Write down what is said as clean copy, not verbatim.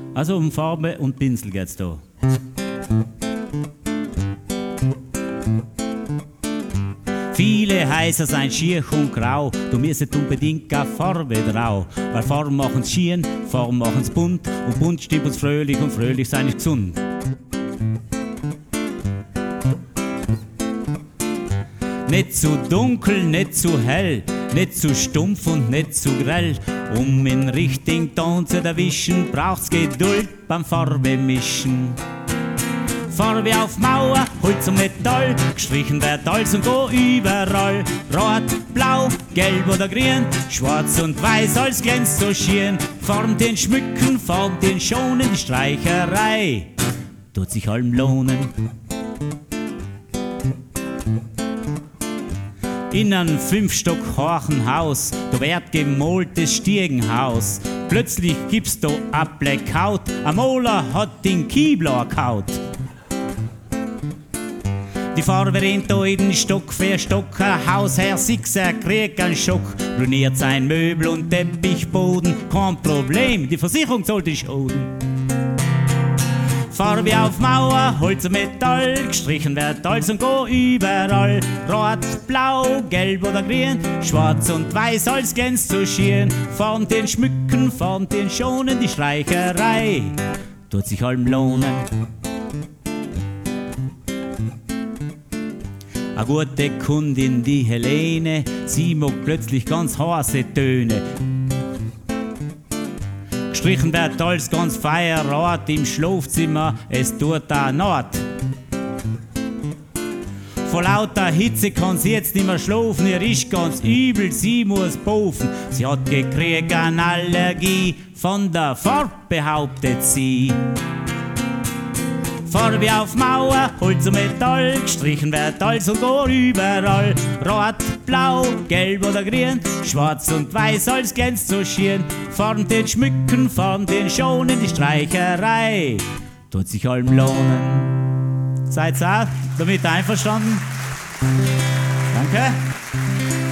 Also um Farbe und Pinsel geht's da. Viele Häuser sind schier und grau, du müsstest unbedingt keine Farbe drauf. Weil Farben machen's schien, Farben machen's bunt und bunt stimmt uns fröhlich und fröhlich sein ist gesund. Nicht zu dunkel, nicht zu hell, nicht zu stumpf und nicht zu grell. Um in richtigen Ton zu erwischen, braucht's Geduld beim Farbemischen. Farbe auf Mauer, Holz und Metall, gestrichen wird alles und go überall. Rot, blau, gelb oder grün, schwarz und weiß, alles glänzt so schön. Formt den Schmücken, formt den Schonen, die Streicherei tut sich allem lohnen. In einem 5-Stock hohen Haus, da wird gemaltes Stiegenhaus. Plötzlich gibt's da a Blackout, a Maler hat den Keebler kaut. Die Farbe rennt da jeden Stock für Stock, ein Hausherr Sixer kriegt einen Schock. Ruiniert sein Möbel und Teppichboden, kein Problem, die Versicherung sollte schonen. Farbe auf Mauer, Holz und Metall, gestrichen wird alles und go überall. Rot, blau, gelb oder grün, schwarz und weiß, alles glänzt so schön. Formt den Schmücken, formt den Schonen, die Streicherei tut sich allem lohnen. A gute Kundin, die Helene, sie mag plötzlich ganz heiße Töne. Gestrichen wird alles ganz feierrot im Schlafzimmer, es tut da Not. Vor lauter Hitze kann sie jetzt nicht mehr schlafen, ihr ist ganz übel, sie muss bofen. Sie hat gekriegt eine Allergie von der Farbe, behauptet sie. Farbe auf Mauer, Holz und Metall, gestrichen wird alles und go überall. Rot, blau, gelb oder grün, schwarz und weiß, alles glänzt so schön. Formt den Schmücken, formt den Schonen, die Streicherei tut sich allem lohnen. Seid's auch damit einverstanden? Danke.